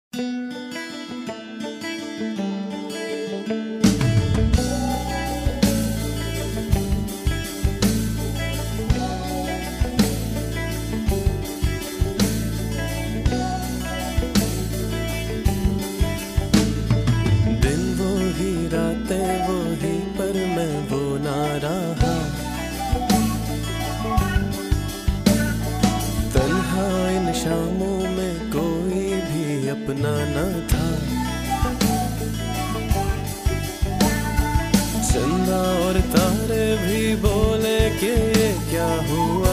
दिन वो ही रातें वो ही पर मैं वो ना रहा। तन्हा इन शामों में कोई भी अपना न था। चंदा और तारे भी बोले कि ये क्या हुआ।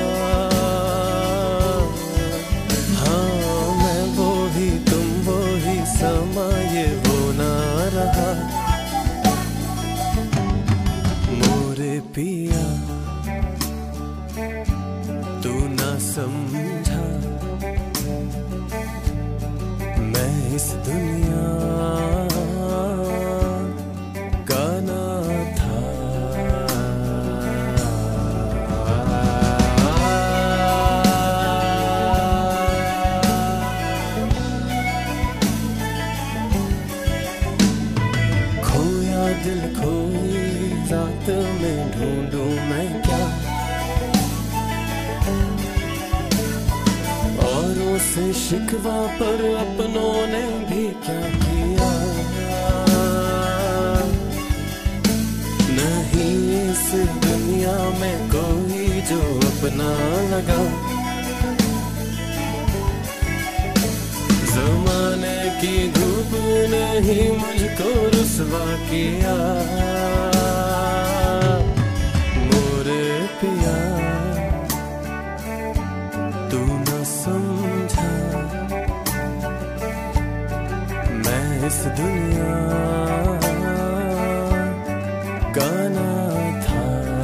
हाँ मैं वो ही तुम वो ही समा ये वो ना रहा। मोरे पिया तू ना समझा मैं इस दुनिया का ना था। खोया दिल खोई रात में ढूंढूं मैं क्या। औरों से शिकवा पर अपनों ने भी क्या किया। नहीं इस दुनिया में कोई जो अपना लगा। ज़माने की धूप नहीं मुझको रुसवा किया। मोरे पिया तू न समझा मैं इस दुनिया का ना था।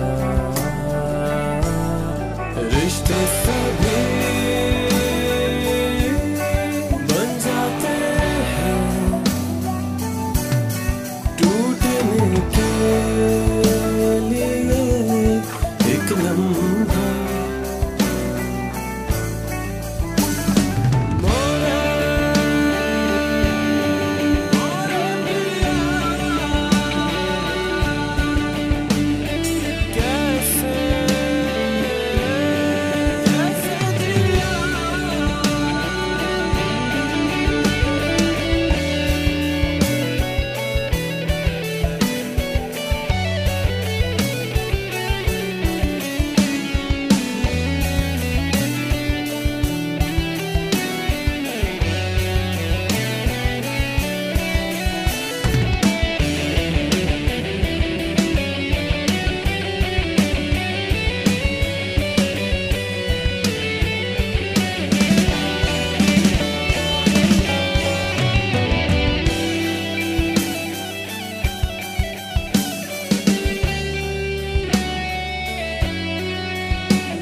रिश्ते सभी बन जाते हैं टूटने के लिए एक लम्हा।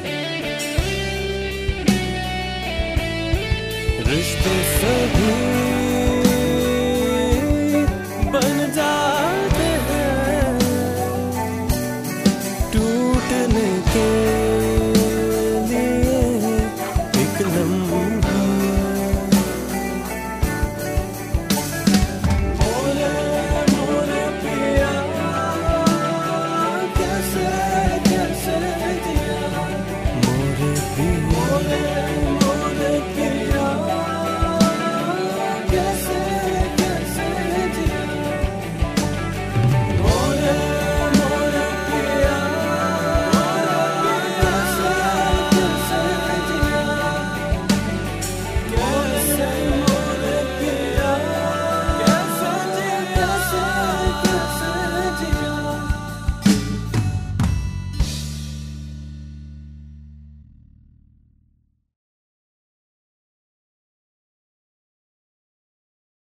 रिश्ते सभी